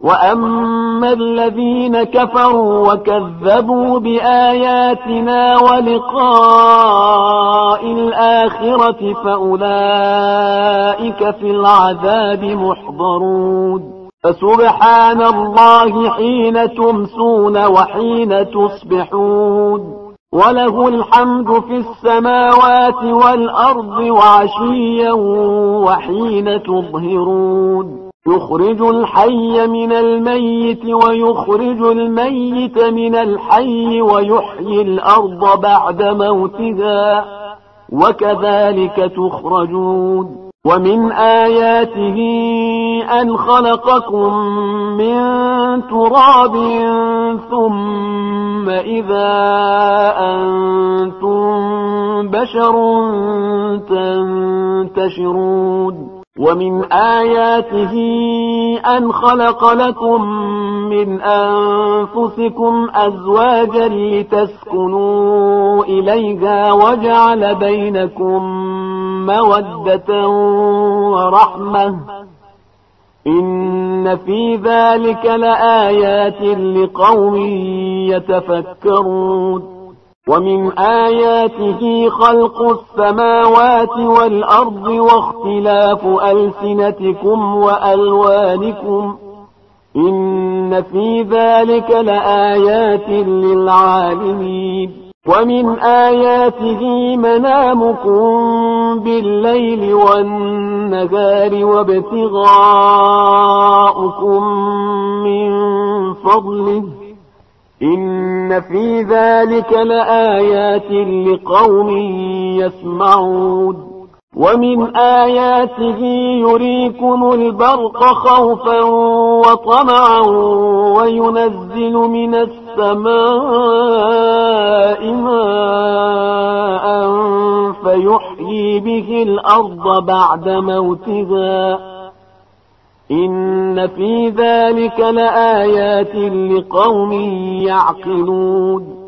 وأما الذين كفروا وكذبوا بآياتنا ولقاء الآخرة فأولئك في العذاب محضرون. فسبحان الله حين تمسون وحين تصبحون، وله الحمد في السماوات والأرض وعشيا وحين تظهرون. يخرج الحي من الميت ويخرج الميت من الحي ويحيي الأرض بعد موتها وكذلك تخرجون. ومن آياته أن خلقكم من تراب ثم إذا أنتم بشر تنتشرون. ومن آياته أن خلق لكم من أنفسكم أزواجا لتسكنوا إليها وجعل بينكم مودة ورحمة، إن في ذلك لآيات لقوم يتفكرون. ومن آياته خلق السماوات والأرض واختلاف ألسنتكم وألوانكم، إن في ذلك لآيات للعالمين. ومن آياته منامكم بالليل والنهار وابتغاؤكم من فضله، إن في ذلك لآيات لقوم يسمعون. ومن آياته يريكم البرق خوفا وطمعا وينزل من السماء ماء فيحيي به الأرض بعد موتها، إن في ذلك لآيات لقوم يعقلون.